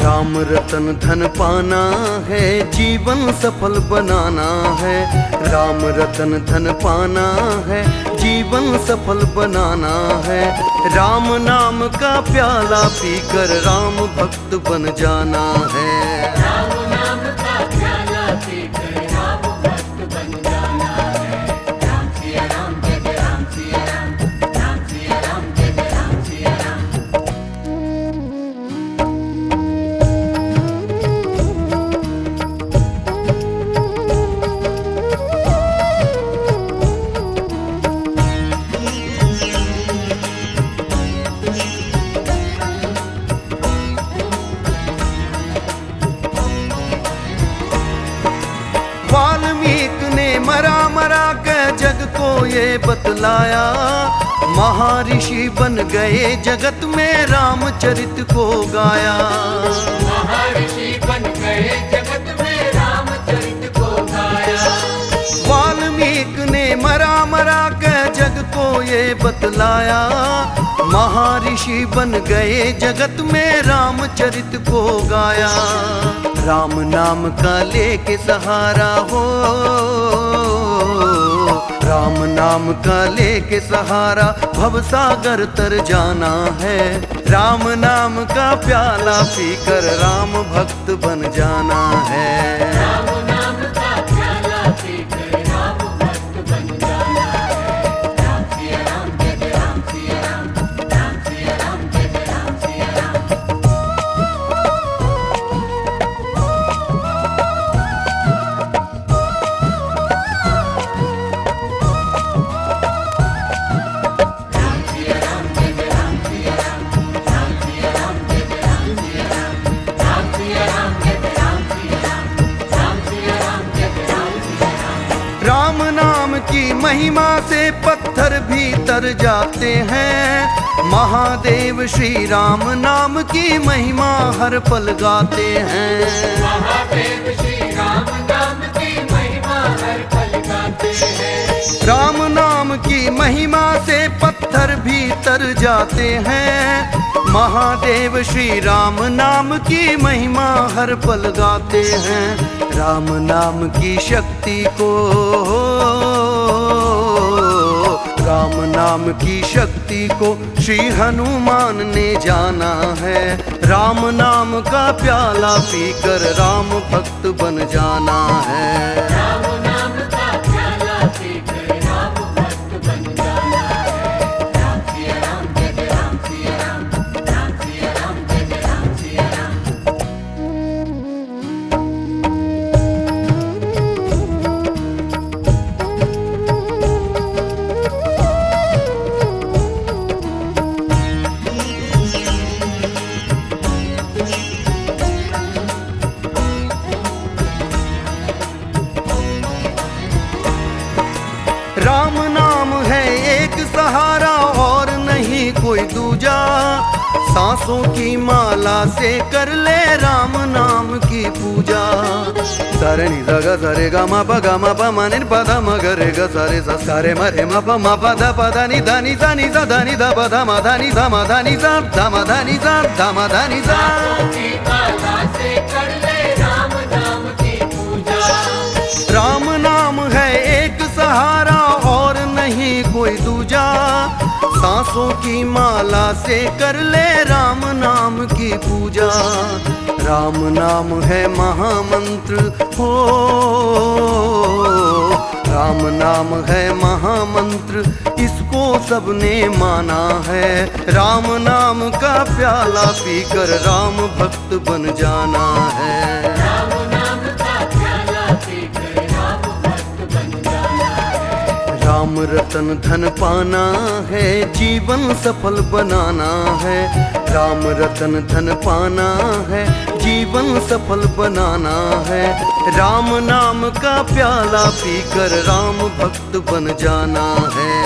राम रतन धन पाना है, जीवन सफल बनाना है। राम रतन धन पाना है, जीवन सफल बनाना है। राम नाम का प्याला पीकर राम भक्त बन जाना है। राम नाम का प्याला पीकर राम भक्त बन जाना है। राम सिया राम जय जय राम सिया राम, राम सिया राम जय जय राम सिया राम। वाल्मीकि ने मरा मरा के जग को ये बतलाया, महर्षि बन गए जगत में रामचरित को गाया। महर्षि बन गए जगत में रामचरित को गाया। वाल्मीकि ने मरा मरा के जग को ये बतलाया, महर्षि बन गए जगत में रामचरित को गाया। राम नाम का लेके सहारा हो, राम नाम का लेके सहारा भवसागर तर जाना है। राम नाम का प्याला पीकर राम भक्त बन जाना है। राम नाम का प्याला पीकर राम भक्त बन जाना है। राम सिया राम जय जय राम सिया राम, राम सिया राम जय जय राम सिया राम। राम सिया राम जय जय राम सिया राम, राम सिया राम जय जय राम सिया राम। राम सिया राम जय जय राम सिया राम, राम सिया राम जय जय राम सिया राम। राम नाम की महिमा से पत्थर भी तर जाते हैं। महादेव श्री राम नाम की महिमा हर पल गाते हैं। महादेव श्री राम नाम की महिमा हर पल गाते हैं। राम नाम की महिमा से पत्थर भी तर जाते हैं। महादेव श्री राम नाम की महिमा हर पल गाते हैं। राम नाम की शक्ति को, राम नाम की शक्ति को श्री हनुमान ने जाना है। राम नाम का प्याला पीकर राम भक्त बन जाना है। राम नाम का प्याला पीकर राम भक्त बन जाना है। राम सिया राम जय जय राम सिया राम, राम सिया राम जय जय राम सिया राम। राम नाम है एक सहारा और नहीं कोई दूजा। सांसों की माला से कर ले राम नाम की पूजा। सारे नि ग सरे ग म प ग म प म नि प ध म ग रे ग सारे सा सारे म रे म प ध प ध नि ध नि सा नि सा ध नि ध प ध म ध नि ध म ध नि सा ध म ध नि सा ध म ध नि सा। की माला से कर ले राम नाम की पूजा। राम नाम है एक सहारा और नहीं कोई दूजा। सांसों की माला से कर ले राम नाम की पूजा। राम नाम है महामंत्र हो, राम नाम है महामंत्र, इसको सबने माना है। राम नाम का प्याला पीकर राम भक्त बन जाना है। राम नाम का प्याला पीकर राम भक्त बन जाना है। राम रतन धन पाना है, जीवन सफल बनाना है। राम रतन धन पाना है, जीवन सफल बनाना है। राम नाम का प्याला पीकर राम भक्त बन जाना है।